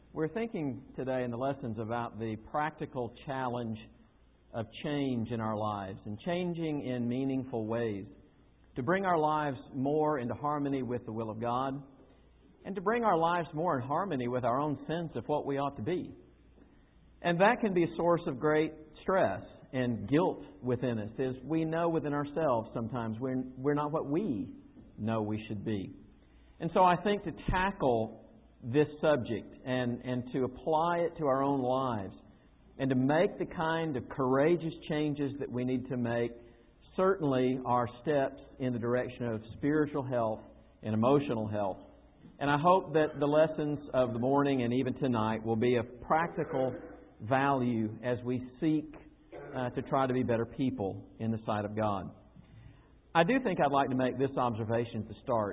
We're thinking today in the lessons about the practical challenge of change in our lives and changing in meaningful ways to bring our lives more into harmony with the will of God and to bring our lives more in harmony with our own sense of what we ought to be. And that can be a source of great stress and guilt within us, as we know within ourselves sometimes we're not what we know we should be. And so I think to tackle this subject and to apply it to our own lives and to make the kind of courageous changes that we need to make certainly are steps in the direction of spiritual health and emotional health. And I hope that the lessons of the morning and even tonight will be of practical value as we seek to try to be better people in the sight of God. I do think I'd like to make this observation to start.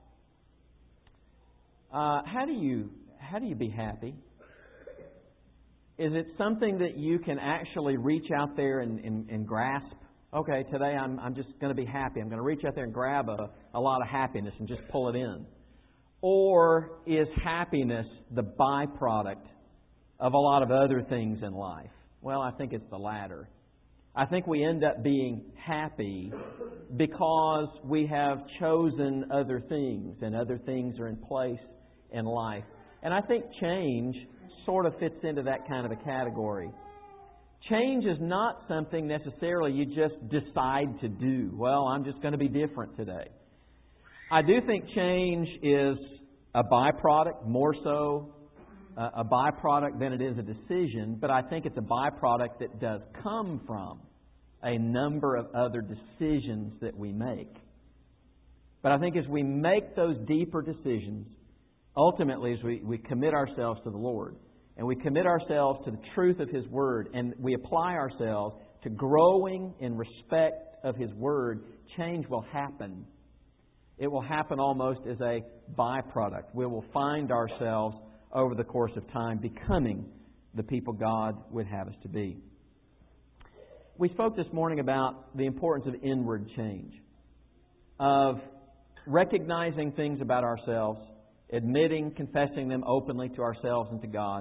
How do you be happy? Is it something that you can actually reach out there and grasp? Okay, today I'm just going to be happy. I'm going to reach out there and grab a lot of happiness and just pull it in. Or is happiness the byproduct of a lot of other things in life? Well, I think it's the latter. I think we end up being happy because we have chosen other things and other things are in place in life. And I think change sort of fits into that kind of a category. Change is not something necessarily you just decide to do. Well, I'm just going to be different today. I do think change is a byproduct, more so a byproduct than it is a decision, but I think it's a byproduct that does come from a number of other decisions that we make. But I think as we make those deeper decisions, ultimately as we commit ourselves to the Lord and we commit ourselves to the truth of His Word and we apply ourselves to growing in respect of His Word, change will happen. It will happen almost as a byproduct. We will find ourselves over the course of time becoming the people God would have us to be. We spoke this morning about the importance of inward change, of recognizing things about ourselves, admitting, confessing them openly to ourselves and to God.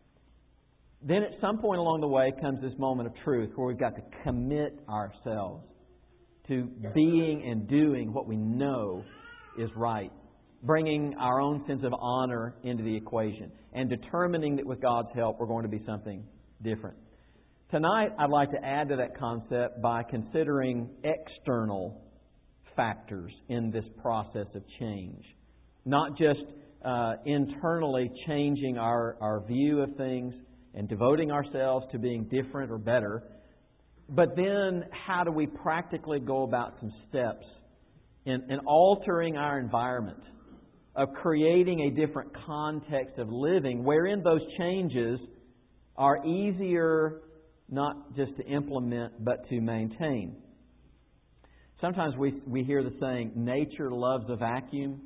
Then at some point along the way comes this moment of truth where we've got to commit ourselves to being and doing what we know is right, bringing our own sense of honor into the equation and determining that with God's help we're going to be something different. Tonight I'd like to add to that concept by considering external factors in this process of change. Not just internally changing our view of things and devoting ourselves to being different or better, but then how do we practically go about some steps in altering our environment, of creating a different context of living wherein those changes are easier not just to implement but to maintain. Sometimes we hear the saying, nature loves a vacuum.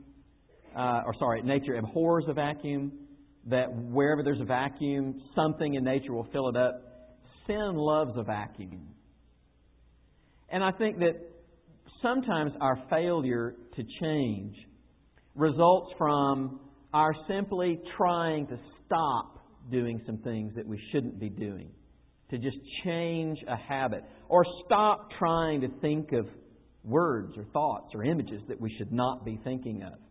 Nature abhors a vacuum, that wherever there's a vacuum, something in nature will fill it up. Sin loves a vacuum. And I think that sometimes our failure to change results from our simply trying to stop doing some things that we shouldn't be doing, to just change a habit, or stop trying to think of words or thoughts or images that we should not be thinking of.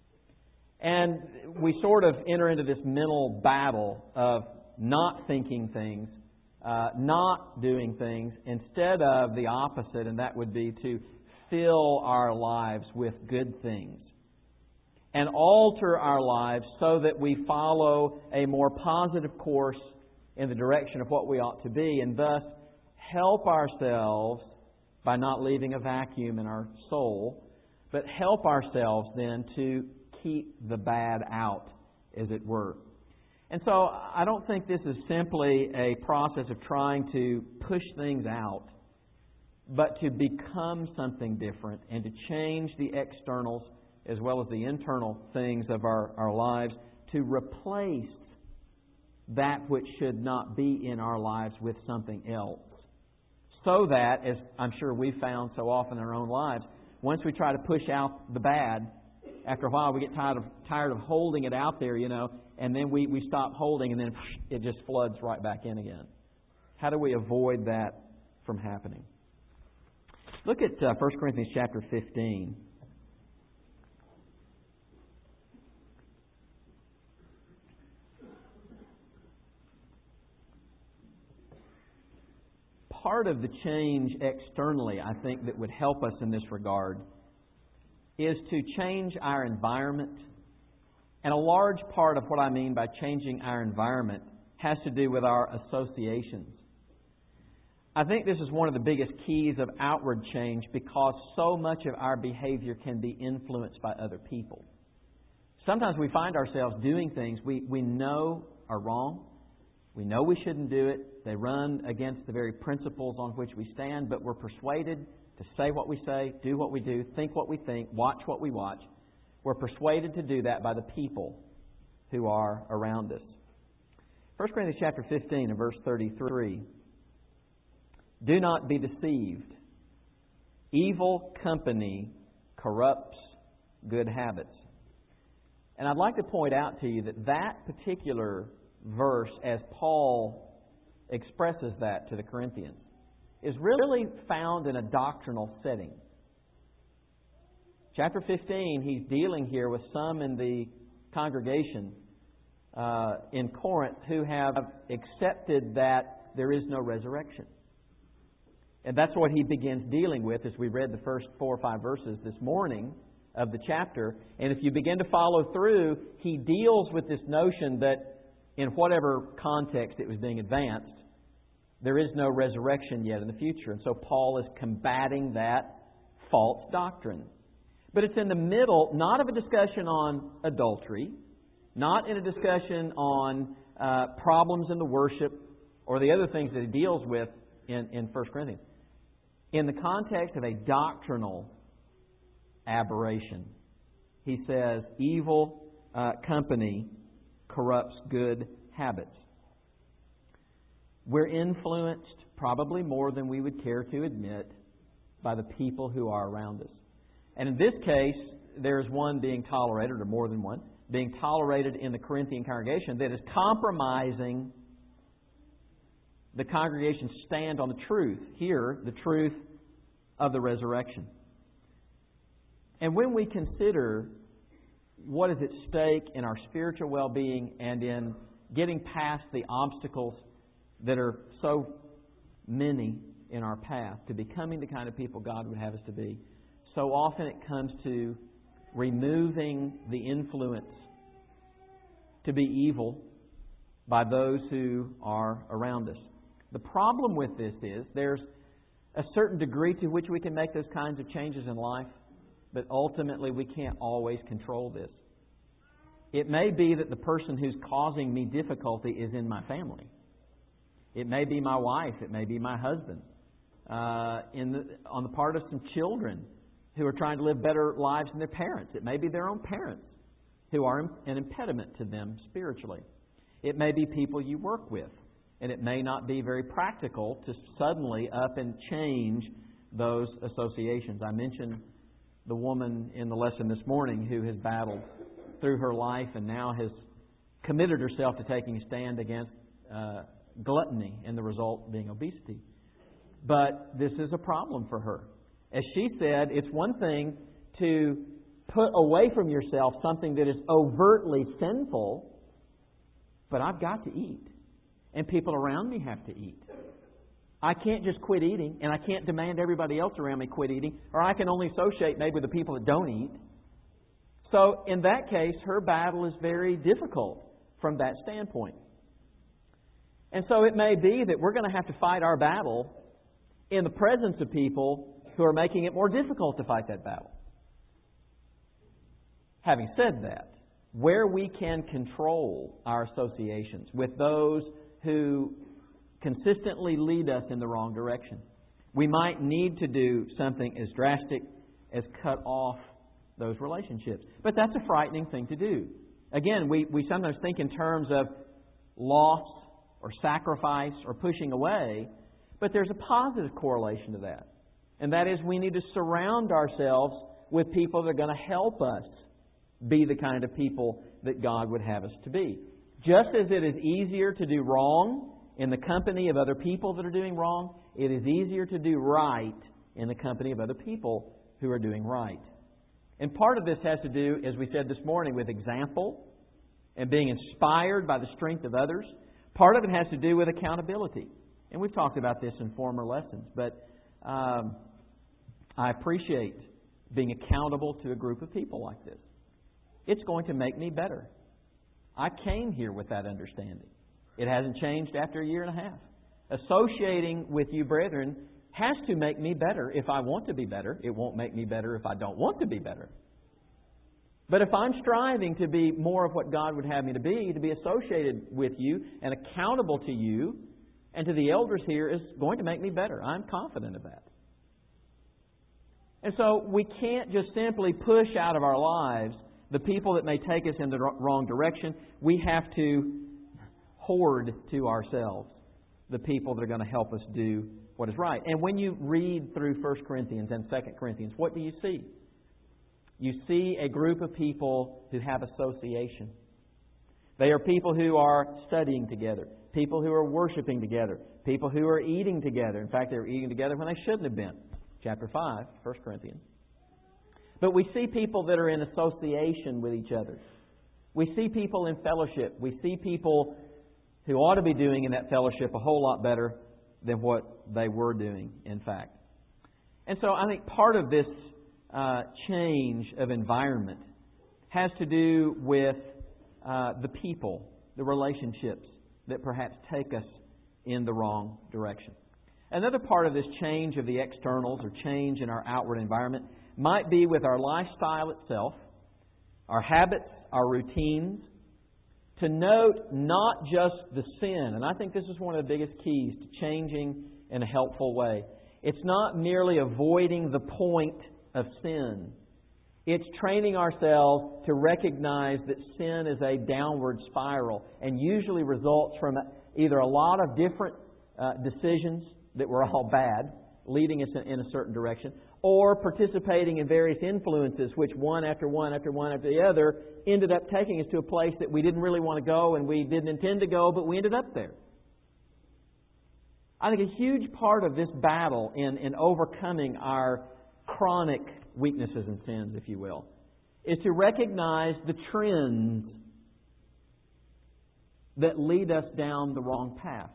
And we sort of enter into this mental battle of not thinking things, not doing things, instead of the opposite, and that would be to fill our lives with good things and alter our lives so that we follow a more positive course in the direction of what we ought to be, and thus help ourselves by not leaving a vacuum in our soul, but help ourselves then to keep the bad out, as it were. And so I don't think this is simply a process of trying to push things out, but to become something different and to change the externals as well as the internal things of our lives to replace that which should not be in our lives with something else. So that, as I'm sure we've found so often in our own lives, once we try to push out the bad, after a while we get tired of holding it out there, and then we stop holding, and then it just floods right back in again. How do we avoid that from happening? Look at 1 Corinthians chapter 15. Part of the change externally, I think, that would help us in this regard is to change our environment. And a large part of what I mean by changing our environment has to do with our associations. I think this is one of the biggest keys of outward change because so much of our behavior can be influenced by other people. Sometimes we find ourselves doing things we know are wrong. We know we shouldn't do it. They run against the very principles on which we stand, but we're persuaded to say what we say, do what we do, think what we think, watch what we watch. We're persuaded to do that by the people who are around us. 1 Corinthians chapter 15 and verse 33. Do not be deceived. Evil company corrupts good habits. And I'd like to point out to you that particular verse, as Paul expresses that to the Corinthians, is really found in a doctrinal setting. Chapter 15, he's dealing here with some in the congregation in Corinth who have accepted that there is no resurrection. And that's what he begins dealing with as we read the first 4 or 5 verses this morning of the chapter. And if you begin to follow through, he deals with this notion that in whatever context it was being advanced, there is no resurrection yet in the future. And so Paul is combating that false doctrine. But it's in the middle, not of a discussion on adultery, not in a discussion on problems in the worship or the other things that he deals with in 1 Corinthians. In the context of a doctrinal aberration, he says, evil company corrupts good habits. We're influenced, probably more than we would care to admit, by the people who are around us. And in this case, there is one being tolerated, or more than one, being tolerated in the Corinthian congregation that is compromising the congregation's stand on the truth. Here, the truth of the resurrection. And when we consider what is at stake in our spiritual well-being and in getting past the obstacles that are so many in our path to becoming the kind of people God would have us to be, so often it comes to removing the influence to be evil by those who are around us. The problem with this is there's a certain degree to which we can make those kinds of changes in life, but ultimately we can't always control this. It may be that the person who's causing me difficulty is in my family. It may be my wife. It may be my husband. On the part of some children who are trying to live better lives than their parents. It may be their own parents who are an impediment to them spiritually. It may be people you work with. And it may not be very practical to suddenly up and change those associations. I mentioned the woman in the lesson this morning who has battled through her life and now has committed herself to taking a stand against gluttony, and the result being obesity. But this is a problem for her. As she said, it's one thing to put away from yourself something that is overtly sinful, but I've got to eat. And people around me have to eat. I can't just quit eating, and I can't demand everybody else around me quit eating, or I can only associate maybe with the people that don't eat. So in that case, her battle is very difficult from that standpoint. And so it may be that we're going to have to fight our battle in the presence of people who are making it more difficult to fight that battle. Having said that, where we can control our associations with those who consistently lead us in the wrong direction, we might need to do something as drastic as cut off those relationships. But that's a frightening thing to do. Again, we sometimes think in terms of loss or sacrifice or pushing away, but there's a positive correlation to that. And that is we need to surround ourselves with people that are going to help us be the kind of people that God would have us to be. Just as it is easier to do wrong in the company of other people that are doing wrong, it is easier to do right in the company of other people who are doing right. And part of this has to do, as we said this morning, with example and being inspired by the strength of others. Part of it has to do with accountability. And we've talked about this in former lessons, but I appreciate being accountable to a group of people like this. It's going to make me better. I came here with that understanding. It hasn't changed after a year and a half. Associating with you, brethren, has to make me better if I want to be better. It won't make me better if I don't want to be better. But if I'm striving to be more of what God would have me to be associated with you and accountable to you and to the elders here, is going to make me better. I'm confident of that. And so we can't just simply push out of our lives the people that may take us in the wrong direction. We have to hoard to ourselves the people that are going to help us do what is right. And when you read through 1 Corinthians and 2 Corinthians, what do you see? You see a group of people who have association. They are people who are studying together, people who are worshiping together, people who are eating together. In fact, they were eating together when they shouldn't have been. Chapter 5, 1 Corinthians. But we see people that are in association with each other. We see people in fellowship. We see people who ought to be doing in that fellowship a whole lot better than what they were doing, in fact. And so I think part of this change of environment has to do with the people, the relationships that perhaps take us in the wrong direction. Another part of this change of the externals or change in our outward environment might be with our lifestyle itself, our habits, our routines, to note not just the sin. And I think this is one of the biggest keys to changing in a helpful way. It's not merely avoiding the point of sin. It's training ourselves to recognize that sin is a downward spiral and usually results from either a lot of different decisions that were all bad, leading us in a certain direction, or participating in various influences which one after one after one after the other ended up taking us to a place that we didn't really want to go and we didn't intend to go, but we ended up there. I think a huge part of this battle in overcoming our chronic weaknesses and sins, if you will, is to recognize the trends that lead us down the wrong path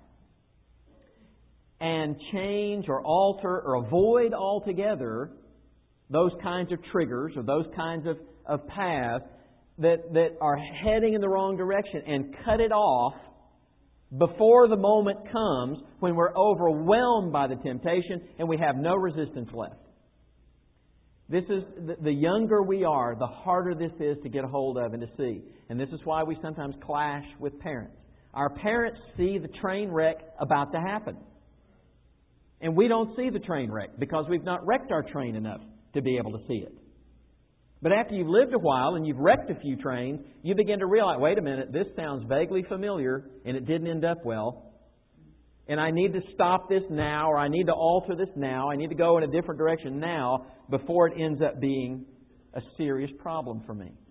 and change or alter or avoid altogether those kinds of triggers or those kinds of paths that are heading in the wrong direction, and cut it off before the moment comes when we're overwhelmed by the temptation and we have no resistance left. This is the younger we are, the harder this is to get a hold of and to see. And this is why we sometimes clash with parents. Our parents see the train wreck about to happen. And we don't see the train wreck because we've not wrecked our train enough to be able to see it. But after you've lived a while and you've wrecked a few trains, you begin to realize, wait a minute, this sounds vaguely familiar and it didn't end up well. And I need to stop this now, or I need to alter this now. I need to go in a different direction now before it ends up being a serious problem for me.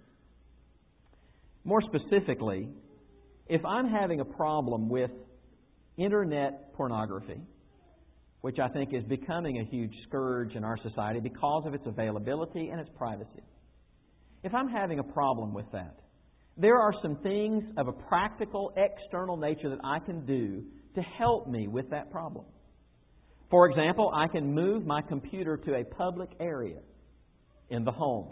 More specifically, if I'm having a problem with internet pornography, which I think is becoming a huge scourge in our society because of its availability and its privacy. If I'm having a problem with that, there are some things of a practical, external nature that I can do to help me with that problem. For example, I can move my computer to a public area in the home.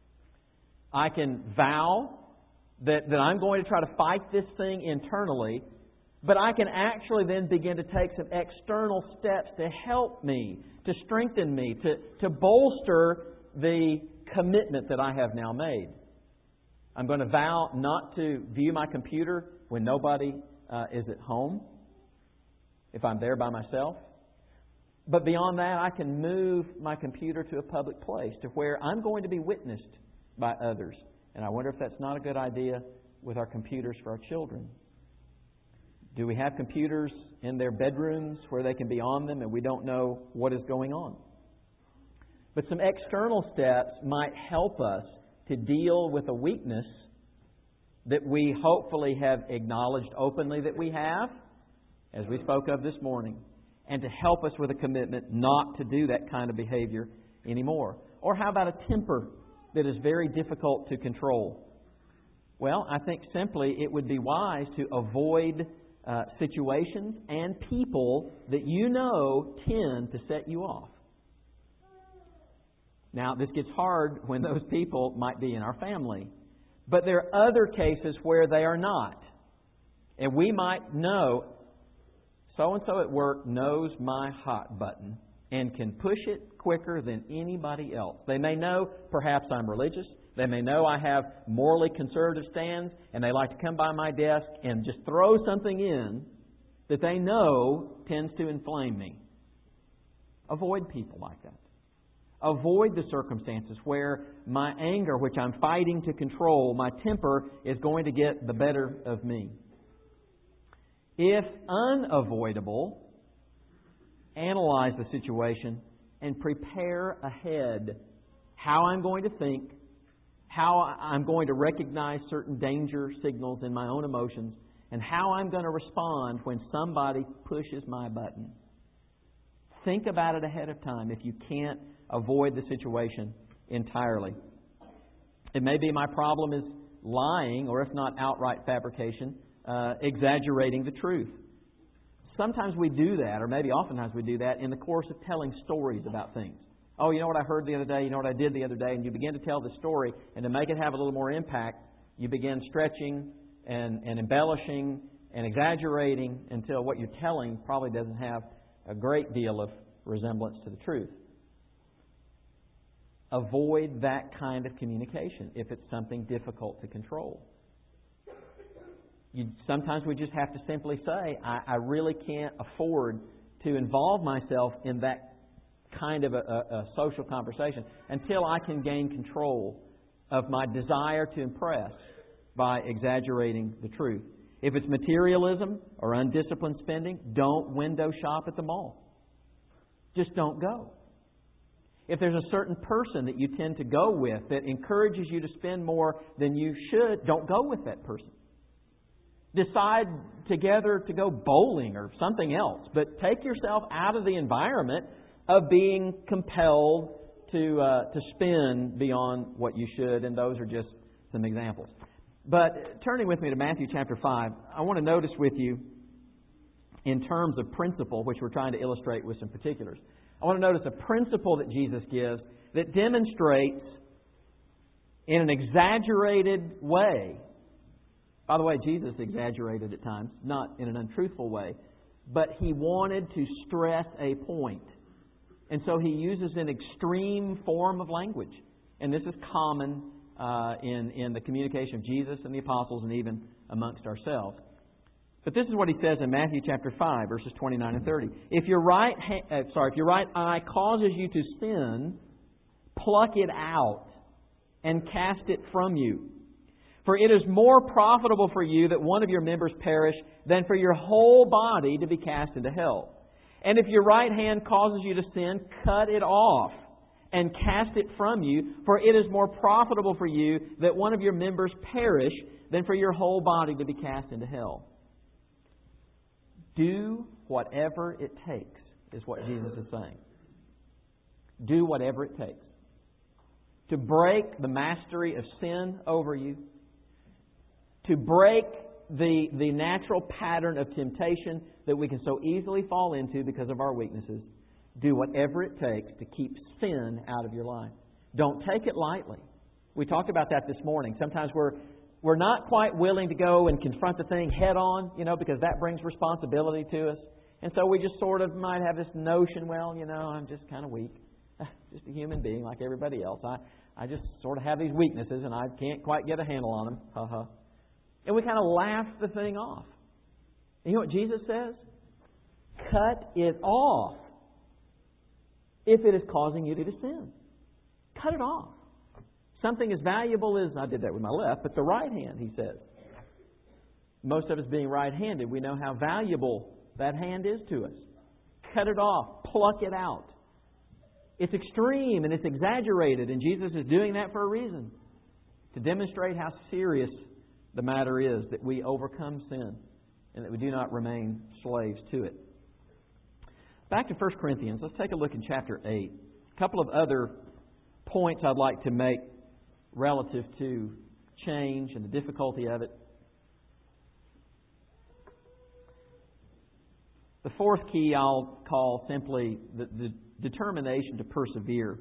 I can vow that I'm going to try to fight this thing internally, but I can actually then begin to take some external steps to help me, to strengthen me, to bolster the commitment that I have now made. I'm going to vow not to view my computer when nobody is at home, if I'm there by myself. But beyond that, I can move my computer to a public place to where I'm going to be witnessed by others. And I wonder if that's not a good idea with our computers for our children. Do we have computers in their bedrooms where they can be on them and we don't know what is going on? But some external steps might help us to deal with a weakness that we hopefully have acknowledged openly that we have, as we spoke of this morning, and to help us with a commitment not to do that kind of behavior anymore. Or how about a temper that is very difficult to control? Well, I think simply it would be wise to avoid situations and people that you know tend to set you off. Now, this gets hard when those people might be in our family. But there are other cases where they are not. And we might know, so-and-so at work knows my hot button and can push it quicker than anybody else. They may know perhaps I'm religious. They may know I have morally conservative stands, and they like to come by my desk and just throw something in that they know tends to inflame me. Avoid people like that. Avoid the circumstances where my anger, which I'm fighting to control, my temper, is going to get the better of me. If unavoidable, analyze the situation and prepare ahead how I'm going to think, how I'm going to recognize certain danger signals in my own emotions, and how I'm going to respond when somebody pushes my button. Think about it ahead of time if you can't avoid the situation entirely. It may be my problem is lying, or if not outright fabrication, exaggerating the truth. Sometimes we do that, or maybe oftentimes we do that in the course of telling stories about things. Oh, you know what I heard the other day, you know what I did the other day, and you begin to tell the story, and to make it have a little more impact, you begin stretching and embellishing and exaggerating until what you're telling probably doesn't have a great deal of resemblance to the truth. Avoid that kind of communication if it's something difficult to control. Sometimes we just have to simply say, I really can't afford to involve myself in that kind of a social conversation until I can gain control of my desire to impress by exaggerating the truth. If it's materialism or undisciplined spending, don't window shop at the mall. Just don't go. If there's a certain person that you tend to go with that encourages you to spend more than you should, don't go with that person. Decide together to go bowling or something else, but take yourself out of the environment of being compelled to spend beyond what you should, and those are just some examples. But turning with me to Matthew chapter 5, I want to notice with you in terms of principle, which we're trying to illustrate with some particulars. I want to notice a principle that Jesus gives that demonstrates in an exaggerated way. By the way, Jesus exaggerated at times, not in an untruthful way, but He wanted to stress a point. And so He uses an extreme form of language. And this is common in the communication of Jesus and the apostles and even amongst ourselves. But this is what He says in Matthew chapter 5, verses 29 and 30. If your right eye causes you to sin, pluck it out and cast it from you. For it is more profitable for you that one of your members perish than for your whole body to be cast into hell. And if your right hand causes you to sin, cut it off and cast it from you. For it is more profitable for you that one of your members perish than for your whole body to be cast into hell. Do whatever it takes, is what Jesus is saying. Do whatever it takes to break the mastery of sin over you, to break the natural pattern of temptation that we can so easily fall into because of our weaknesses. Do whatever it takes to keep sin out of your life. Don't take it lightly. We talked about that this morning. Sometimes we're not quite willing to go and confront the thing head on, because that brings responsibility to us. And so we just sort of might have this notion, well, I'm just kind of weak. Just a human being like everybody else. I just sort of have these weaknesses and I can't quite get a handle on them. Ha-ha. And we kind of laugh the thing off. And you know what Jesus says? Cut it off if it is causing you to sin. Cut it off. Something as valuable as, I did that with my left, but the right hand, He says. Most of us being right-handed, we know how valuable that hand is to us. Cut it off. Pluck it out. It's extreme and it's exaggerated, and Jesus is doing that for a reason. to demonstrate how serious the matter is that we overcome sin and that we do not remain slaves to it. Back to 1 Corinthians, let's take a look in chapter 8. A couple of other points I'd like to make relative to change and the difficulty of it. The fourth key I'll call simply the determination to persevere.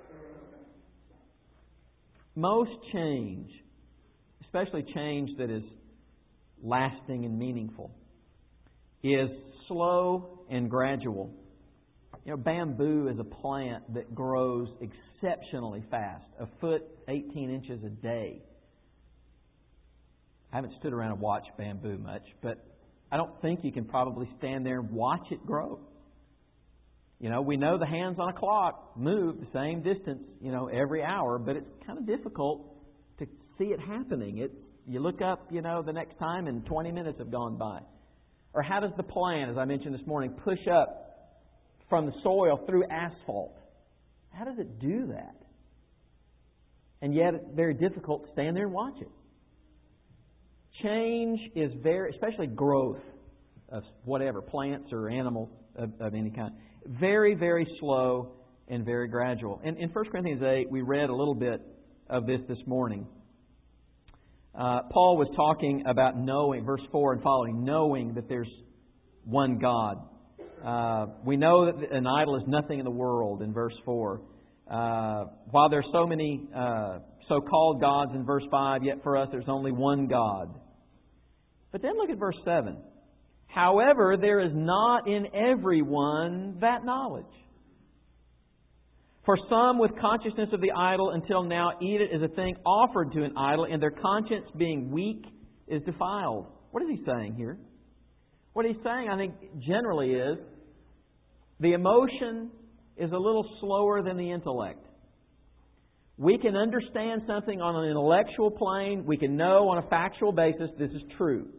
Most change, especially change that is lasting and meaningful, is slow and gradual. You know, bamboo is a plant that grows exceptionally fast, a foot, 18 inches a day. I haven't stood around and watched bamboo much, but I don't think you can probably stand there and watch it grow. You know, we know the hands on a clock move the same distance, every hour, but it's kind of difficult to see it happening. You look up, the next time and 20 minutes have gone by. Or how does the plant, as I mentioned this morning, push up from the soil through asphalt? How does it do that? And yet it's very difficult to stand there and watch it. Change is especially growth of whatever, plants or animals of any kind, very, very slow and very gradual. And in 1 Corinthians 8, we read a little bit of this morning. Paul was talking about knowing, verse 4 and following, knowing that there's one God. We know that an idol is nothing in the world, in verse 4. While there's so many so-called gods in verse 5, yet for us there's only one God. But then look at verse 7. However, there is not in everyone that knowledge. For some with consciousness of the idol until now eat it as a thing offered to an idol, and their conscience being weak is defiled. What is he saying here? What he's saying, I think, generally is the emotion is a little slower than the intellect. We can understand something on an intellectual plane. We can know on a factual basis this is true.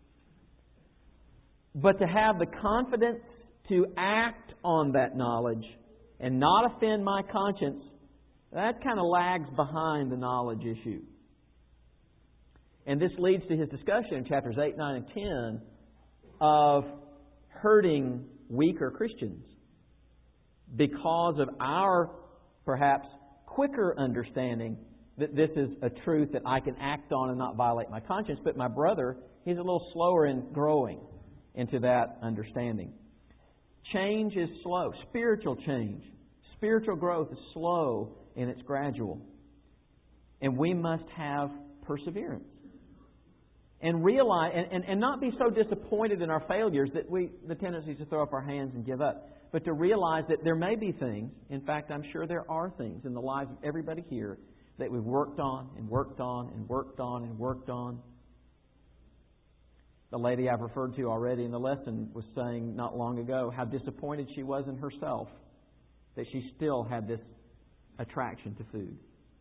But to have the confidence to act on that knowledge and not offend my conscience, that kind of lags behind the knowledge issue. And this leads to his discussion in chapters 8, 9, and 10 of hurting weaker Christians because of our, perhaps, quicker understanding that this is a truth that I can act on and not violate my conscience. But my brother, he's a little slower in growing into that understanding. Change is slow. Spiritual change, spiritual growth is slow and it's gradual. And we must have perseverance. And realize, and not be so disappointed in our failures that the tendency is to throw up our hands and give up. But to realize that there may be things, in fact, I'm sure there are things in the lives of everybody here that we've worked on and worked on and worked on and worked on. The lady I've referred to already in the lesson was saying not long ago how disappointed she was in herself that she still had this attraction to food.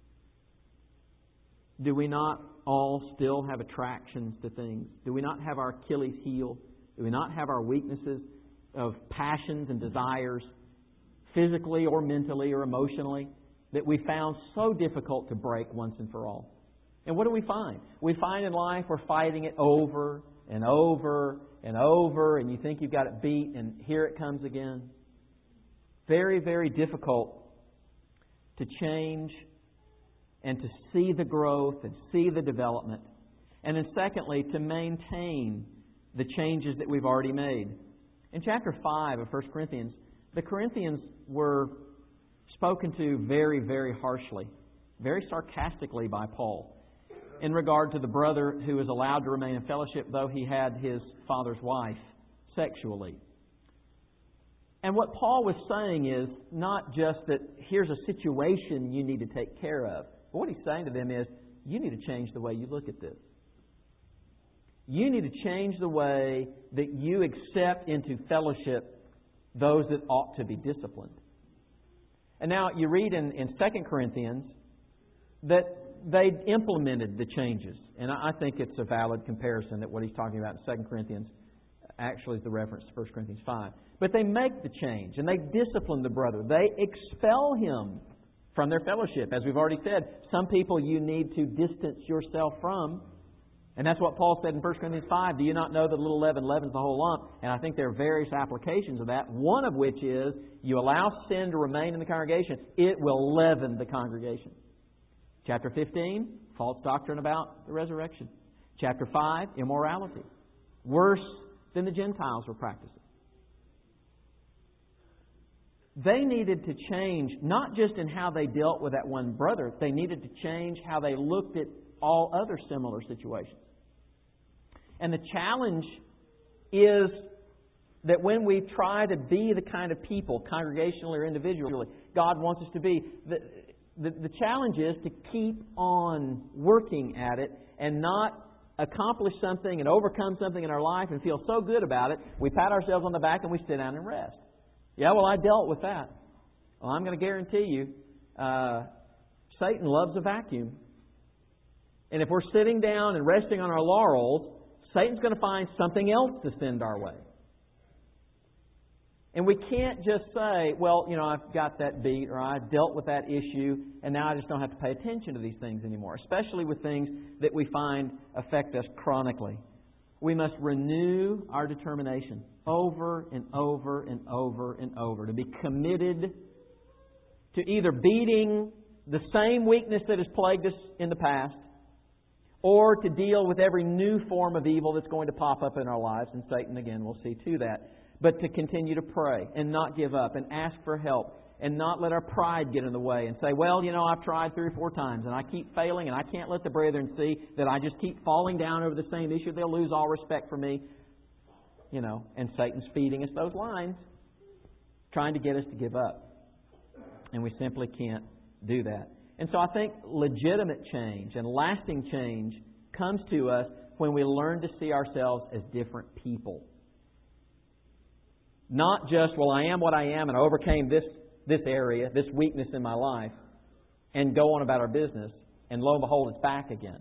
Do we not all still have attractions to things? Do we not have our Achilles heel? Do we not have our weaknesses of passions and desires, physically or mentally or emotionally, that we found so difficult to break once and for all? And what do we find? We find in life we're fighting it over and over and over, and you think you've got it beat, and here it comes again. Very, very difficult to change and to see the growth and see the development. And then secondly, to maintain the changes that we've already made. In chapter 5 of 1 Corinthians, the Corinthians were spoken to very, very harshly, very sarcastically by Paul in regard to the brother who was allowed to remain in fellowship though he had his father's wife sexually. And what Paul was saying is not just that here's a situation you need to take care of. But what he's saying to them is, you need to change the way you look at this. You need to change the way that you accept into fellowship those that ought to be disciplined. And now you read in 2 Corinthians that they implemented the changes. And I think it's a valid comparison that what he's talking about in 2 Corinthians actually is the reference to 1 Corinthians 5. But they make the change and they discipline the brother. They expel him from their fellowship. As we've already said, some people you need to distance yourself from. And that's what Paul said in 1 Corinthians 5. Do you not know that a little leaven leavens the whole lump? And I think there are various applications of that. One of which is you allow sin to remain in the congregation, it will leaven the congregation. Chapter 15, false doctrine about the resurrection. Chapter 5, immorality. Worse than the Gentiles were practicing. They needed to change, not just in how they dealt with that one brother, they needed to change how they looked at all other similar situations. And the challenge is that when we try to be the kind of people, congregationally or individually, God wants us to be, the challenge is to keep on working at it and not accomplish something and overcome something in our life and feel so good about it, we pat ourselves on the back and we sit down and rest. Yeah, well, I dealt with that. Well, I'm going to guarantee you, Satan loves a vacuum. And if we're sitting down and resting on our laurels, Satan's going to find something else to send our way. And we can't just say, well, I've got that beat or I dealt with that issue and now I just don't have to pay attention to these things anymore, especially with things that we find affect us chronically. We must renew our determination over and over and over and over to be committed to either beating the same weakness that has plagued us in the past or to deal with every new form of evil that's going to pop up in our lives. And Satan, again, will see to that. But to continue to pray and not give up and ask for help and not let our pride get in the way and say, well, I've tried 3 or 4 times and I keep failing and I can't let the brethren see that I just keep falling down over the same issue. They'll lose all respect for me. And Satan's feeding us those lines, trying to get us to give up. And we simply can't do that. And so I think legitimate change and lasting change comes to us when we learn to see ourselves as different people. Not just, well, I am what I am and I overcame this area, this weakness in my life, and go on about our business, and lo and behold, it's back again.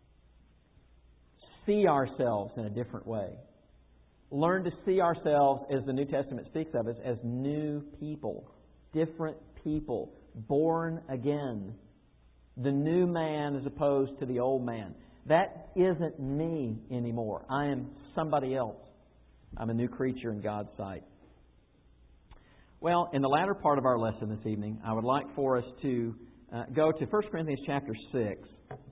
See ourselves in a different way. Learn to see ourselves, as the New Testament speaks of us, as new people, different people, born again. The new man as opposed to the old man. That isn't me anymore. I am somebody else. I'm a new creature in God's sight. Well, in the latter part of our lesson this evening, I would like for us to go to 1 Corinthians chapter 6.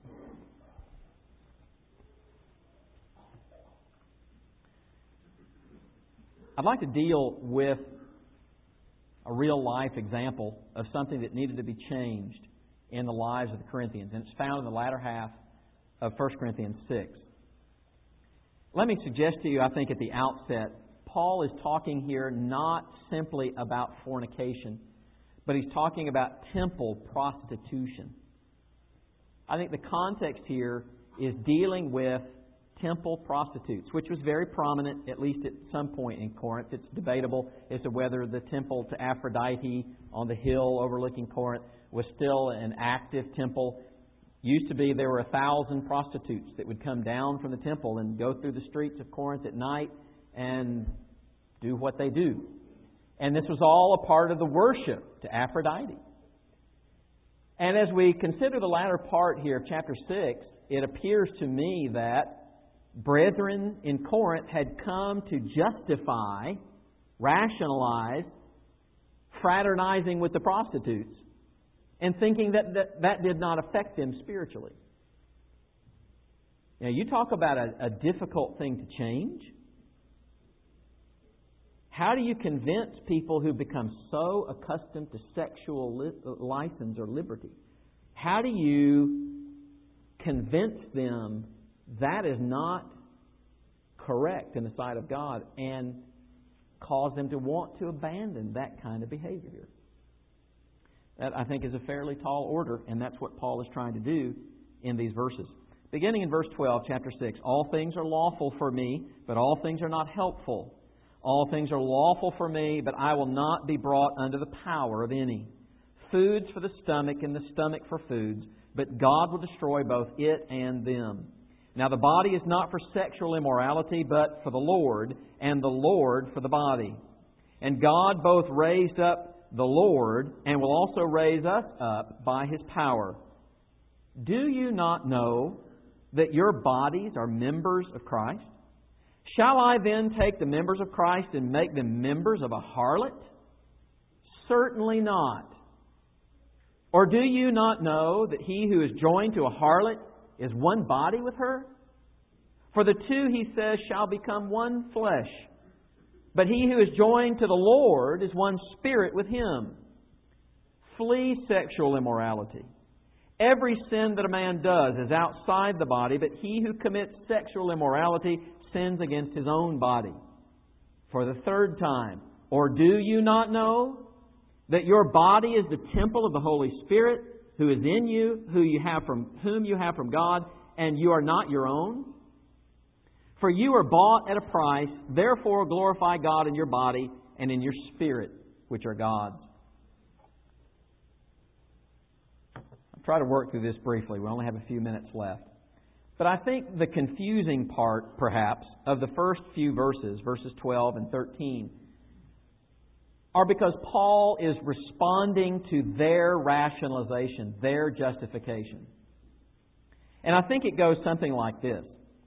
I'd like to deal with a real-life example of something that needed to be changed in the lives of the Corinthians. And it's found in the latter half of 1 Corinthians 6. Let me suggest to you, I think at the outset, Paul is talking here not simply about fornication, but he's talking about temple prostitution. I think the context here is dealing with temple prostitutes, which was very prominent, at least at some point in Corinth. It's debatable as to whether the temple to Aphrodite on the hill overlooking Corinth was still an active temple. Used to be there were 1,000 prostitutes that would come down from the temple and go through the streets of Corinth at night and do what they do. And this was all a part of the worship to Aphrodite. And as we consider the latter part here of chapter 6, it appears to me that brethren in Corinth had come to justify, rationalize, fraternizing with the prostitutes and thinking that did not affect them spiritually. Now, you talk about a difficult thing to change. How do you convince people who become so accustomed to sexual license or liberty? How do you convince them that is not correct in the sight of God and cause them to want to abandon that kind of behavior? That, I think, is a fairly tall order, and that's what Paul is trying to do in these verses. Beginning in verse 12, chapter 6, all things are lawful for me, but all things are not helpful. All things are lawful for me, but I will not be brought under the power of any. Foods for the stomach and the stomach for foods, but God will destroy both it and them. Now the body is not for sexual immorality, but for the Lord, and the Lord for the body. And God both raised up the Lord and will also raise us up by His power. Do you not know that your bodies are members of Christ? Shall I then take the members of Christ and make them members of a harlot? Certainly not. Or do you not know that he who is joined to a harlot is one body with her? For the two, he says, shall become one flesh. But he who is joined to the Lord is one spirit with Him. Flee sexual immorality. Every sin that a man does is outside the body, but he who commits sexual immorality sins against his own body. For the third time, or do you not know that your body is the temple of the Holy Spirit, who is in you, whom you have from God, and you are not your own? For you are bought at a price, therefore glorify God in your body and in your spirit, which are God's. I'll try to work through this briefly. We only have a few minutes left. But I think the confusing part, perhaps, of the first few verses 12 and 13, are because Paul is responding to their rationalization, their justification. And I think it goes something like this.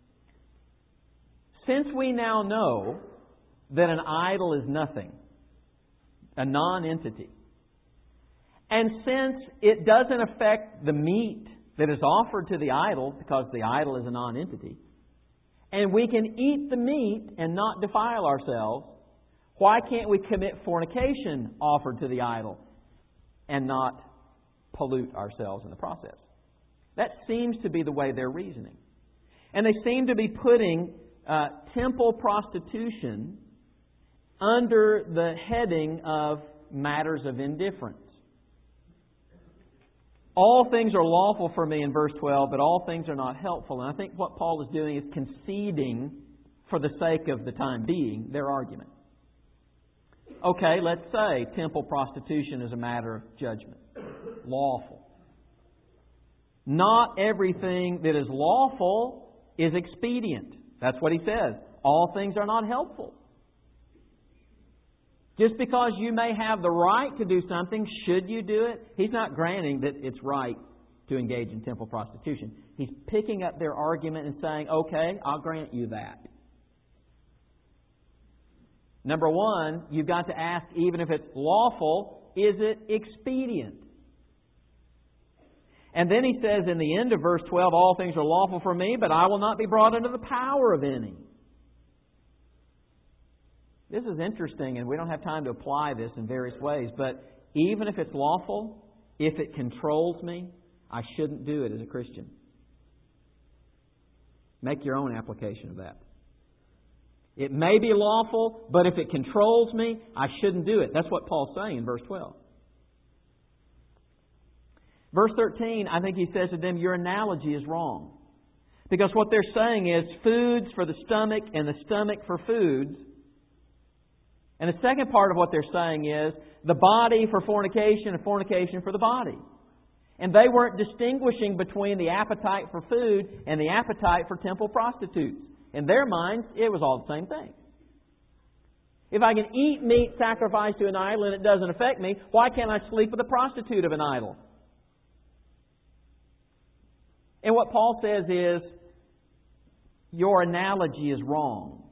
Since we now know that an idol is nothing, a non-entity, and since it doesn't affect the meat that is offered to the idol, because the idol is a non-entity, and we can eat the meat and not defile ourselves, why can't we commit fornication offered to the idol and not pollute ourselves in the process? That seems to be the way they're reasoning. And they seem to be putting temple prostitution under the heading of matters of indifference. All things are lawful for me in verse 12, but all things are not helpful. And I think what Paul is doing is conceding, for the sake of the time being, their argument. Okay, let's say temple prostitution is a matter of judgment. Lawful. Not everything that is lawful is expedient. That's what he says. All things are not helpful. Just because you may have the right to do something, should you do it? He's not granting that it's right to engage in temple prostitution. He's picking up their argument and saying, okay, I'll grant you that. Number one, you've got to ask, even if it's lawful, is it expedient? And then he says in the end of verse 12, all things are lawful for me, but I will not be brought under the power of any. This is interesting, and we don't have time to apply this in various ways, but even if it's lawful, if it controls me, I shouldn't do it as a Christian. Make your own application of that. It may be lawful, but if it controls me, I shouldn't do it. That's what Paul's saying in verse 12. Verse 13, I think he says to them, your analogy is wrong. Because what they're saying is foods for the stomach and the stomach for foods. And the second part of what they're saying is the body for fornication and fornication for the body. And they weren't distinguishing between the appetite for food and the appetite for temple prostitutes. In their minds, it was all the same thing. If I can eat meat sacrificed to an idol and it doesn't affect me, why can't I sleep with a prostitute of an idol? And what Paul says is, your analogy is wrong.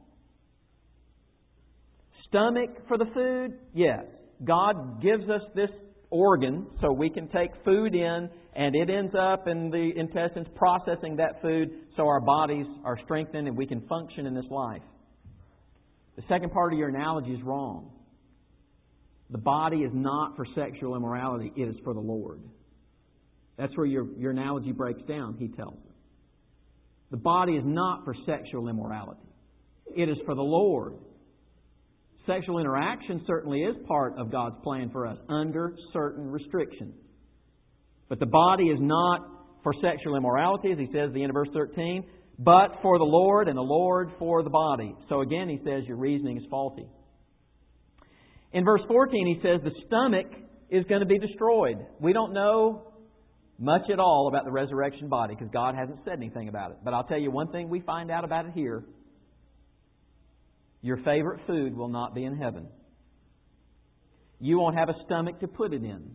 Stomach for the food? Yes. God gives us this organ so we can take food in and it ends up in the intestines processing that food so our bodies are strengthened and we can function in this life. The second part of your analogy is wrong. The body is not for sexual immorality. It is for the Lord. That's where your analogy breaks down, he tells us. The body is not for sexual immorality. It is for the Lord. Sexual interaction certainly is part of God's plan for us under certain restrictions. But the body is not for sexual immorality, as he says at the end of verse 13, but for the Lord and the Lord for the body. So again, he says your reasoning is faulty. In verse 14, he says the stomach is going to be destroyed. We don't know much at all about the resurrection body because God hasn't said anything about it. But I'll tell you one thing we find out about it here. Your favorite food will not be in heaven. you won't have a stomach to put it in.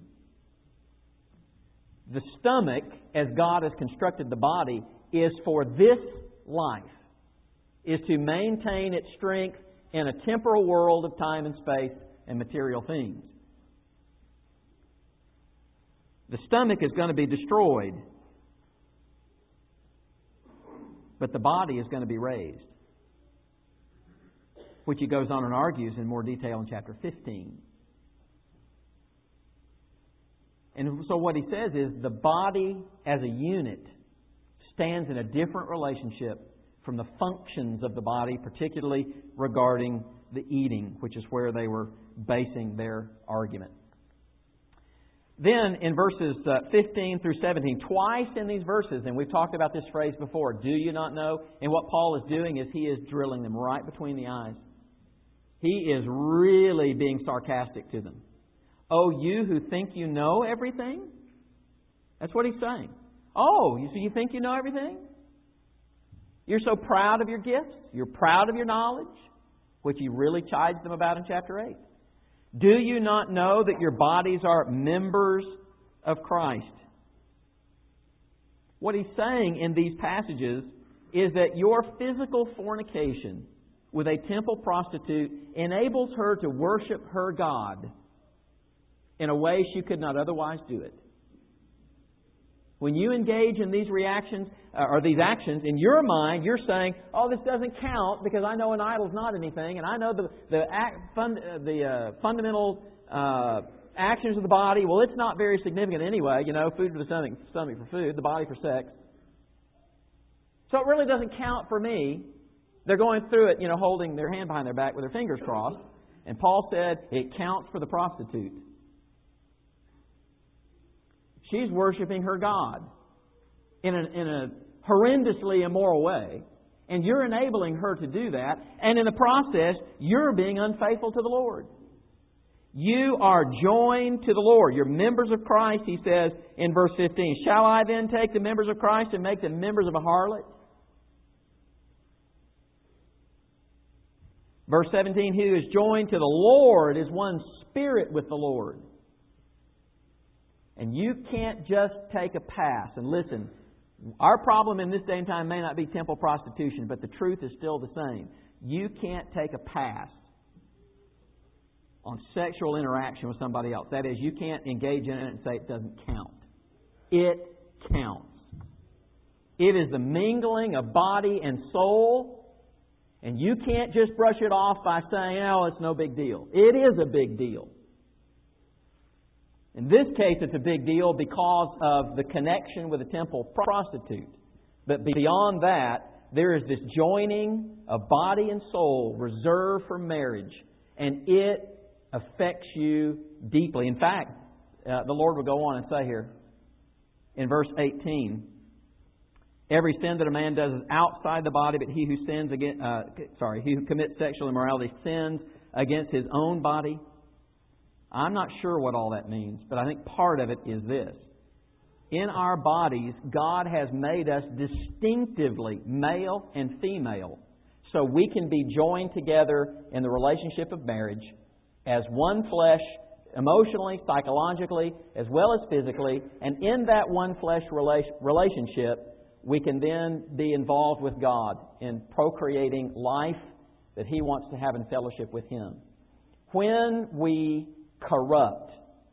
The stomach, as God has constructed the body, is for this life, is to maintain its strength in a temporal world of time and space and material things. The stomach is going to be destroyed, but the body is going to be raised, which he goes on and argues in more detail in chapter 15. And so what he says is the body as a unit stands in a different relationship from the functions of the body, particularly regarding the eating, which is where they were basing their argument. Then in verses 15 through 17, twice in these verses, and we've talked about this phrase before, do you not know? And what Paul is doing is he is drilling them right between the eyes. He is really being sarcastic to them. Oh, you who think you know everything? That's what he's saying. Oh, so you think you know everything? You're so proud of your gifts? You're proud of your knowledge? Which he really chides them about in chapter 8. Do you not know that your bodies are members of Christ? What he's saying in these passages is that your physical fornication with a temple prostitute enables her to worship her God in a way she could not otherwise do it. When you engage in these reactions or these actions, in your mind, you're saying, "Oh, this doesn't count because I know an idol's not anything, and I know the fundamental actions of the body. Well, it's not very significant anyway. You know, food for the stomach for food, the body for sex. So it really doesn't count for me." They're going through it, holding their hand behind their back with their fingers crossed. And Paul said it counts for the prostitute. She's worshiping her God in a horrendously immoral way. And you're enabling her to do that. And in the process, you're being unfaithful to the Lord. You are joined to the Lord. You're members of Christ, he says in verse 15. Shall I then take the members of Christ and make them members of a harlot? Verse 17, he who is joined to the Lord is one spirit with the Lord. And you can't just take a pass. And listen, our problem in this day and time may not be temple prostitution, but the truth is still the same. You can't take a pass on sexual interaction with somebody else. That is, you can't engage in it and say it doesn't count. It counts. It is the mingling of body and soul. And you can't just brush it off by saying, "Oh, it's no big deal." It is a big deal. In this case, it's a big deal because of the connection with a temple prostitute. But beyond that, there is this joining of body and soul reserved for marriage. And it affects you deeply. In fact, the Lord will go on and say here, in verse 18, every sin that a man does is outside the body, but he who he who commits sexual immorality sins against his own body. I'm not sure what all that means, but I think part of it is this. In our bodies, God has made us distinctively male and female, so we can be joined together in the relationship of marriage as one flesh, emotionally, psychologically, as well as physically, and in that one flesh relationship, we can then be involved with God in procreating life that He wants to have in fellowship with Him. When we corrupt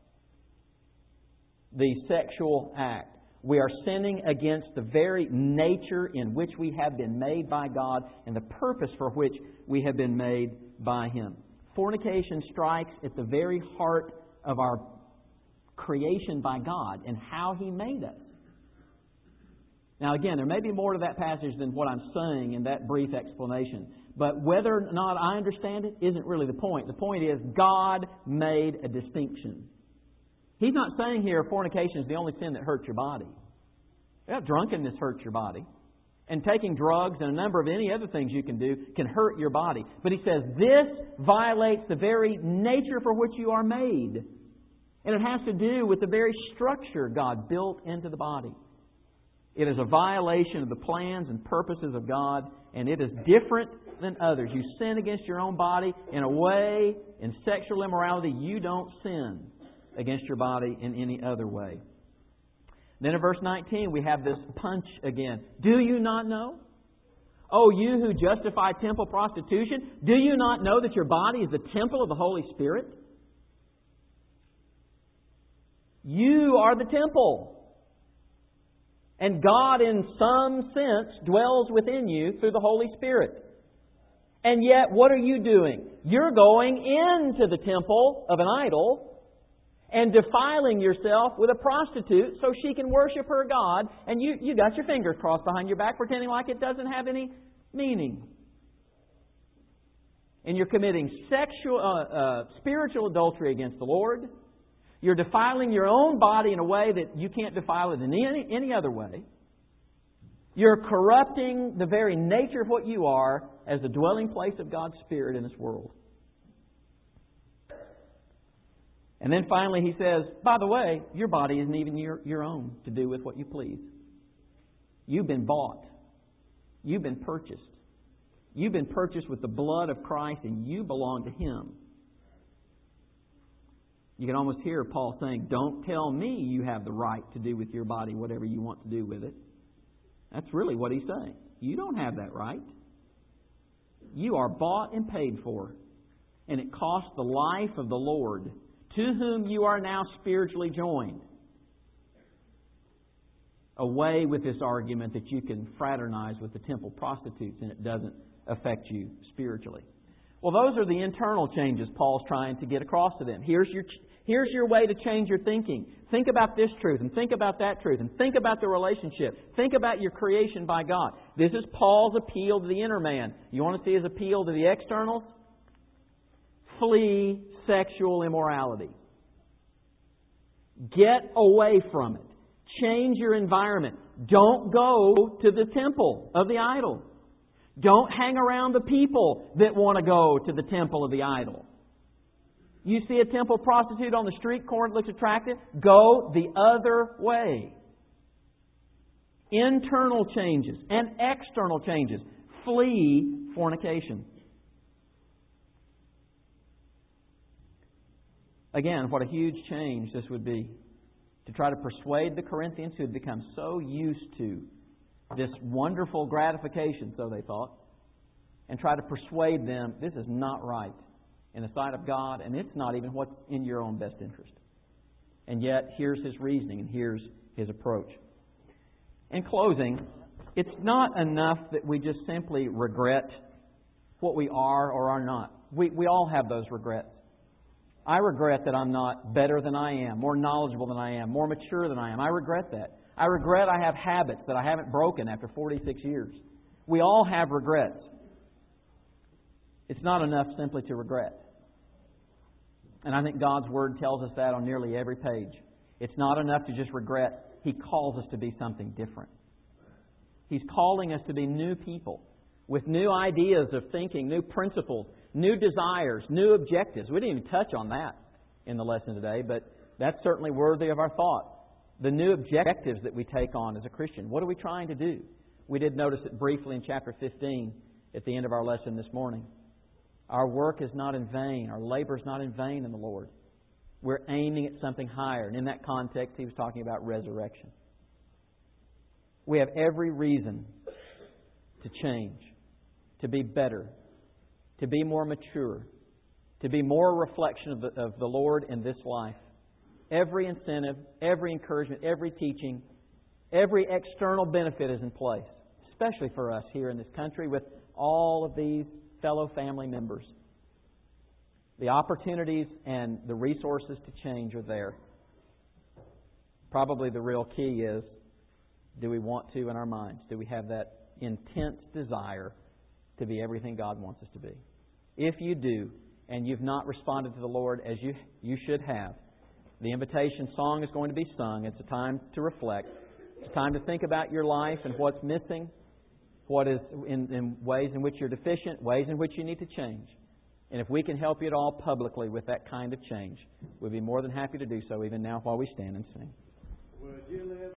the sexual act, we are sinning against the very nature in which we have been made by God and the purpose for which we have been made by Him. Fornication strikes at the very heart of our creation by God and how He made us. Now again, there may be more to that passage than what I'm saying in that brief explanation. But whether or not I understand it isn't really the point. The point is God made a distinction. He's not saying here fornication is the only sin that hurts your body. Yeah, drunkenness hurts your body. And taking drugs and a number of any other things you can do can hurt your body. But He says this violates the very nature for which you are made. And it has to do with the very structure God built into the body. It is a violation of the plans and purposes of God, and it is different than others. You sin against your own body in a way, in sexual immorality, you don't sin against your body in any other way. Then in verse 19, we have this punch again. Do you not know? Oh, you who justify temple prostitution, do you not know that your body is the temple of the Holy Spirit? You are the temple. And God, in some sense, dwells within you through the Holy Spirit. And yet, what are you doing? You're going into the temple of an idol and defiling yourself with a prostitute so she can worship her God, and you got your fingers crossed behind your back, pretending like it doesn't have any meaning. And you're committing spiritual adultery against the Lord. You're defiling your own body in a way that you can't defile it in any other way. You're corrupting the very nature of what you are as the dwelling place of God's Spirit in this world. And then finally he says, by the way, your body isn't even your own to do with what you please. You've been bought. You've been purchased. You've been purchased with the blood of Christ, and you belong to Him. You can almost hear Paul saying, don't tell me you have the right to do with your body whatever you want to do with it. That's really what he's saying. You don't have that right. You are bought and paid for. And it cost the life of the Lord, to whom you are now spiritually joined. Away with this argument that you can fraternize with the temple prostitutes and it doesn't affect you spiritually. Well, those are the internal changes Paul's trying to get across to them. Here's your way to change your thinking. Think about this truth and think about that truth and think about the relationship. Think about your creation by God. This is Paul's appeal to the inner man. You want to see his appeal to the externals? Flee sexual immorality. Get away from it. Change your environment. Don't go to the temple of the idol. Don't hang around the people that want to go to the temple of the idol. You see a temple prostitute on the street corner that looks attractive? Go the other way. Internal changes and external changes. Flee fornication. Again, what a huge change this would be to try to persuade the Corinthians who had become so used to this wonderful gratification, so they thought, and try to persuade them this is not right in the sight of God, and it's not even what's in your own best interest. And yet, here's his reasoning, and here's his approach. In closing, it's not enough that we just simply regret what we are or are not. We all have those regrets. I regret that I'm not better than I am, more knowledgeable than I am, more mature than I am. I regret that. I regret I have habits that I haven't broken after 46 years. We all have regrets. It's not enough simply to regret. And I think God's Word tells us that on nearly every page. It's not enough to just regret. He calls us to be something different. He's calling us to be new people with new ideas of thinking, new principles, new desires, new objectives. We didn't even touch on that in the lesson today, but that's certainly worthy of our thought. The new objectives that we take on as a Christian. What are we trying to do? We did notice it briefly in chapter 15 at the end of our lesson this morning. Our work is not in vain. Our labor is not in vain in the Lord. We're aiming at something higher. And in that context, he was talking about resurrection. We have every reason to change, to be better, to be more mature, to be more a reflection of the Lord in this life. Every incentive, every encouragement, every teaching, every external benefit is in place, especially for us here in this country with all of these fellow family members. The opportunities and the resources to change are there. Probably the real key is, do we want to in our minds? Do we have that intense desire to be everything God wants us to be? If you do, and you've not responded to the Lord as you should have, the invitation song is going to be sung. It's a time to reflect. It's a time to think about your life and what's missing, what is in ways in which you're deficient, ways in which you need to change. And if we can help you at all publicly with that kind of change, we'd be more than happy to do so even now while we stand and sing. Would you live